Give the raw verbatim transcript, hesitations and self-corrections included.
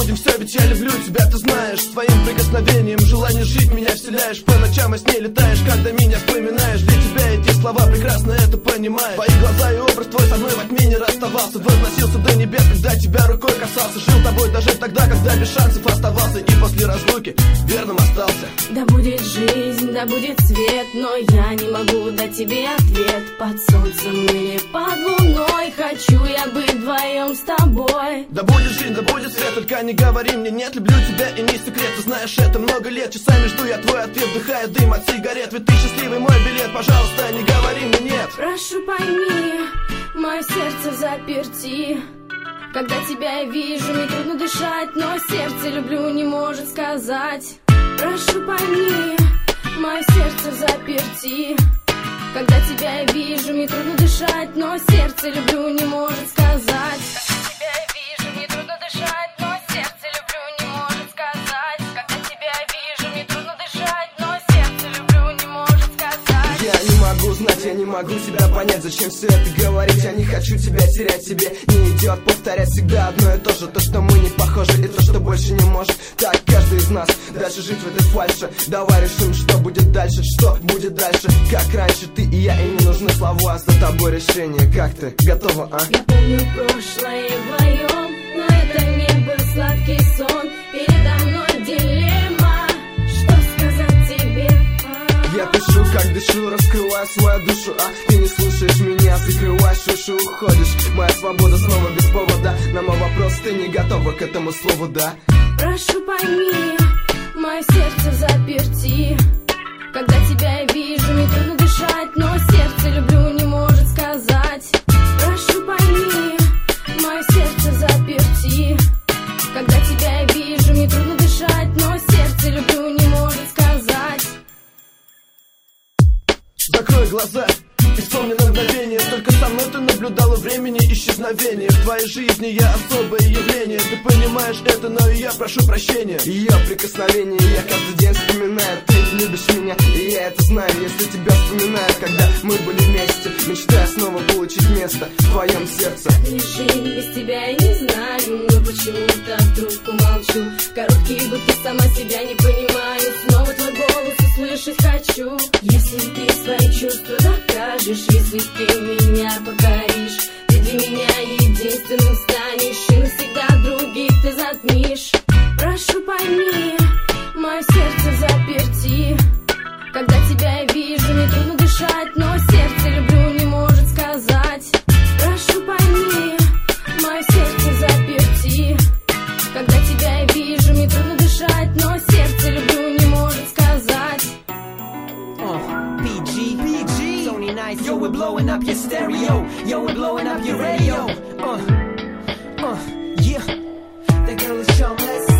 забудем все, ведь я люблю тебя, ты знаешь. Своим прикосновением желание жить меня вселяешь. По ночам во сне летаешь, когда меня вспоминаешь. Для тебя эти слова прекрасно это понимаешь. Твои глаза и образ твой со мной во тьме не расставался. Возносился до небес, когда тебя рукой касался. Жил тобой даже тогда, когда без шансов оставался. И после разлуки верным остался. Да будет жизнь, да будет свет, но я не могу дать тебе ответ. Под солнцем или под луной хочу я быть вдвоем с тобой. Да будет жизнь, да будет свет, только не говори мне нет. Люблю тебя и не секрет, ты знаешь это много лет. Часами жду я твой ответ, вдыхая дым от сигарет. Ведь ты счастливый мой билет, пожалуйста, не говори мне нет. Прошу, пойми, мое сердце заперти. Когда тебя я вижу, мне трудно дышать, но сердце люблю не может сказать. Прошу, пойми, мое сердце заперти. Когда тебя я вижу, мне трудно дышать, но сердце люблю не может сказать. Когда тебя я вижу, мне трудно дышать, но сердце люблю не может сказать. Когда тебя я вижу, мне трудно дышать, но сердце люблю не может сказать. Я не могу знать, я не могу себя понять, зачем все это говорить. Я не хочу тебя терять, тебе не идет повторять всегда одно и то же. То, что мы не похожи, и то, что больше не может. Так каждый из нас дальше жить в этой фальше. Давай решим, что будет дальше, что будет дальше. Как раньше ты и я, и не нужны слова. За тобой решение, как ты, готова, а? Я помню прошлое вдвоем, но это не был сладкий сон. Передо мной дилемма, что сказать тебе, а? Я пишу, как дышу, раскрываю свою душу, а ты не слушаешь меня, закрываешь уши, уходишь. Моя свобода снова без повода. На мой вопрос ты не готова к этому слову, да? Прошу, пойми, мое сердце заперти. Когда тебя я вижу, мне трудно дышать, но сердце люблю не может сказать. Прошу, пойми, мое сердце заперти. Когда тебя я вижу, мне трудно дышать, но сердце люблю не может сказать. Закрой глаза и вспомни на мгновение. Только со мной ты наблюдала времени исчезновения. В твоей жизни я особое явление. Ты понимаешь это, но и я прошу прощения. Ее прикосновение я каждый день вспоминаю. Ты любишь меня, и я это знаю. Если тебя вспоминаю, когда мы были вместе, мечтаю снова получить место в твоем сердце. Ни жизнь без тебя я не знаю, но почему-то в трубку молчу. Короткий, будто сама себя не понимаю. Снова твой голос услышать хочу. Если ты свои чувства докажешь, если ты меня покоришь, ты для меня единственным станешь, и навсегда других ты затмишь. Прошу, пойми, мое сердце заперти. Когда тебя я вижу, мне трудно дышать, но сердце люблю не может сказать. Прошу, пойми, мое сердце заперти. Когда тебя я вижу, мне трудно дышать, но сердце люблю не может сказать. Uh, B G, B G, Sony Nice, yo, we're blowing up your stereo, yo, we're blowing up your radio. Uh, uh, yeah, that girl is Shameless.